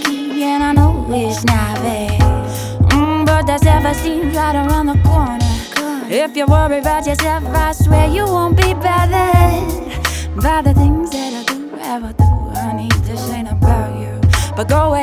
and I know it's not bad. But that self-esteem's right around the corner. If you worry about yourself, I swear you won't be bothered by the things that I do, ever do. Honey, this ain't about you, but go ahead.